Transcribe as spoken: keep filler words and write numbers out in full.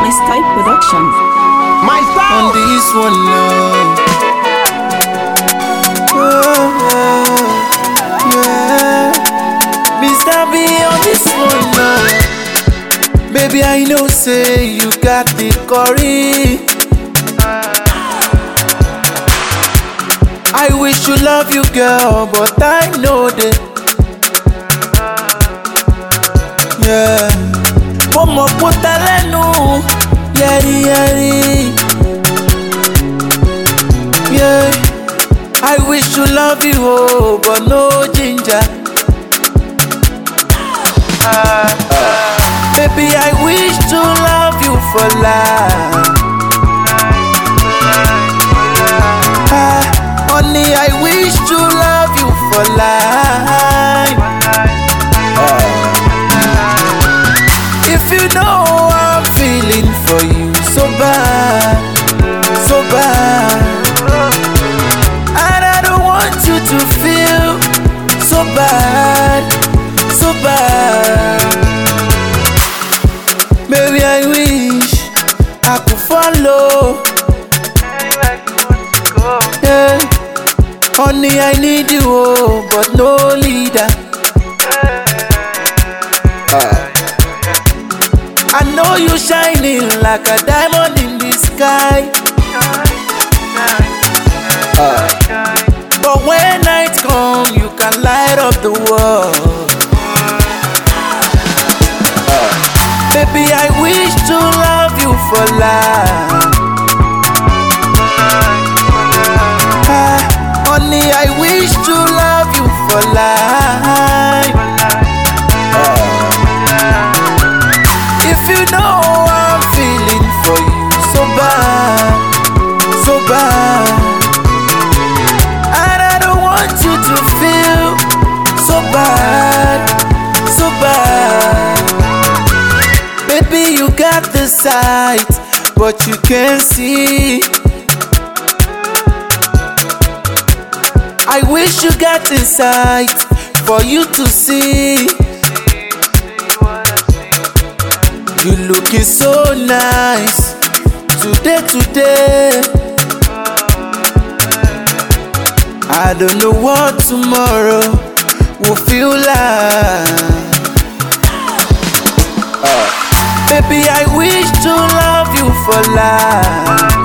My Style Production. My style. On this one now. Oh, oh, yeah. Mister B on this one now. Baby, I know say you got the curry. I wish you love you, girl, but I know that. Yeah. Como puta lenu, yeri yeri. Yeah. I wish you love you, oh, but no ginger. Uh, uh. Baby, I wish to love you for life. Uh, honey, I wish to love you for life. Uh, if you know I'm feeling for you so bad, so bad, and I don't want you to feel so bad, so bad. Baby, I wish I could follow. Yeah. Honey, I need you, oh, but no leader. Uh. I know you shining like a diamond in the sky. Uh. But when night comes, you can light up the world. Baby, I wish to love you for life. Ah, honey, I wish to love you for life. Ah. If you know I'm feeling for you so bad, so bad, and I don't want you to feel so bad, so bad. Baby, you got the sight, but you can't see. I wish you got the sight for you to see. You looking so nice today, today. I don't know what tomorrow will feel like. Uh. Baby, I wish to love you for life.